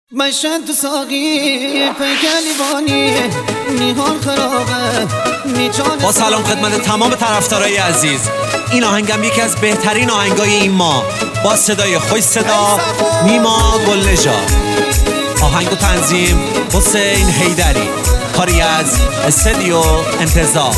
مشن تو ساقی پیکلیوانی میهان خرابه میجان. با سلام خدمت تمام طرفدارای عزیز، این آهنگم یکی از بهترین آهنگای این ماه با صدای خوش صدا نیما گلنژاد. آهنگ و تنظیم حسین حیدری، کاری از استودیو انتظار.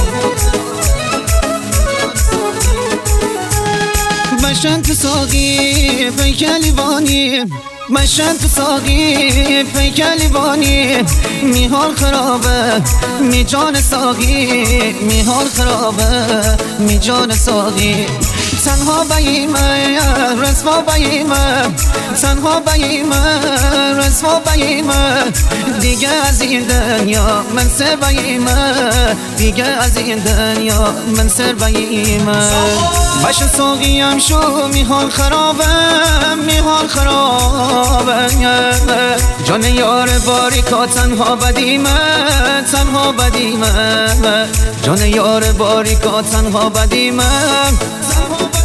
مشن تو ساقی پیکلیوانی، مشن تو ساقی پیکلیوانی میهان خرابه میجان ساقی میهان خرابه میجان ساقی. تنها بیمه رسوا بیمه، تنها بیمه رسوا بیمه، دیگه از این دنیا من سر بیمه، دیگه از این دنیا من سر بیمه. باشه ساقیم شو میهان خرابه میهان خرابه، جان یار باریکا تنها بدیمه تنها بدیمه، جان یار باریکا تنها بدیمه تنها بدیمه.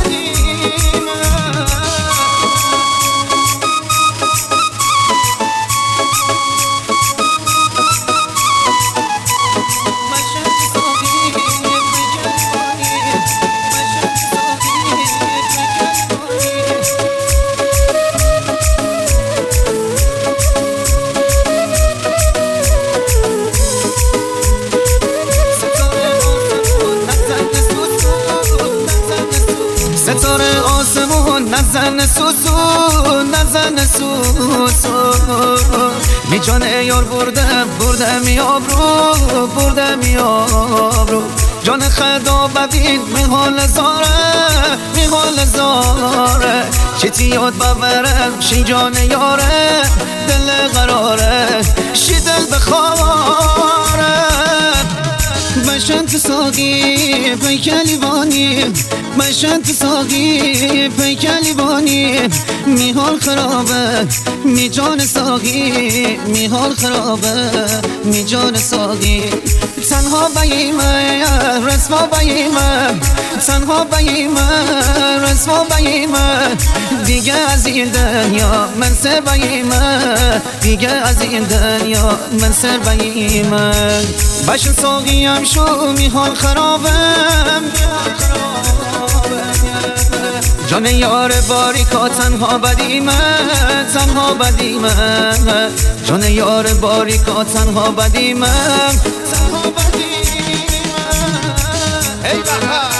ستاره آسمون نزن سوسو نزن سوسو، می جان یار برده می آبرو برده می آبرو. جان خدا ببین می حال زاره می حال زاره، چیتی یاد ببرم شی جان یاره دل قراره شی دل بخواره. مشن تو ساقی پیکلیوانی، مشن تو ساقی پیکلیوانی میهان خرابه میجان ساقی میهان خرابه میجان ساقی. تنها بیمه رسوا بیمه، تنها بیمه رسوا بیمه، دیگه از این دنیا من سر بیمه، دیگه از این دنیا من سر بیمه. باشه ساقیم شو میهان خرابه میهان خرابه، جان یار باریکا تنها بدیمه تنها بدیمه، جان یار باریکا تنها بدیمه تنها بدیمه. ای بابا